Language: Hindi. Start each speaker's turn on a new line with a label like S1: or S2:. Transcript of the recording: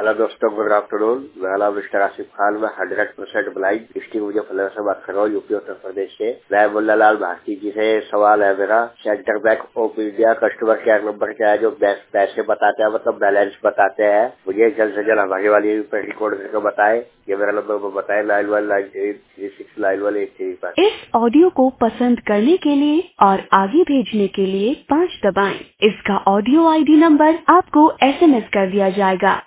S1: हेलो दोस्तों, गुड आफ्टरनून। मेरा नाम मिस्टर आसिफ खान। मैं 100% ब्लाइंड डिस्ट्रिक्ट मुजफ्फरनगर से बात कर रहा हूँ, यूपी उत्तर प्रदेश से। मैं मुल्ला लाल भारती जी से सवाल है मेरा। Central Bank of India customer care number क्या है जो पैसे बताते हैं, मतलब बैलेंस बताते हैं, मुझे जल्द से जल्द हमारे वाली रिकॉर्ड करके बताए। ये मेरा नंबर बताए 91936918 पर।
S2: इस ऑडियो को पसंद करने के लिए और आगे भेजने के लिए 5 दबाएं। इसका ऑडियो ID नंबर आपको SMS कर दिया जाएगा।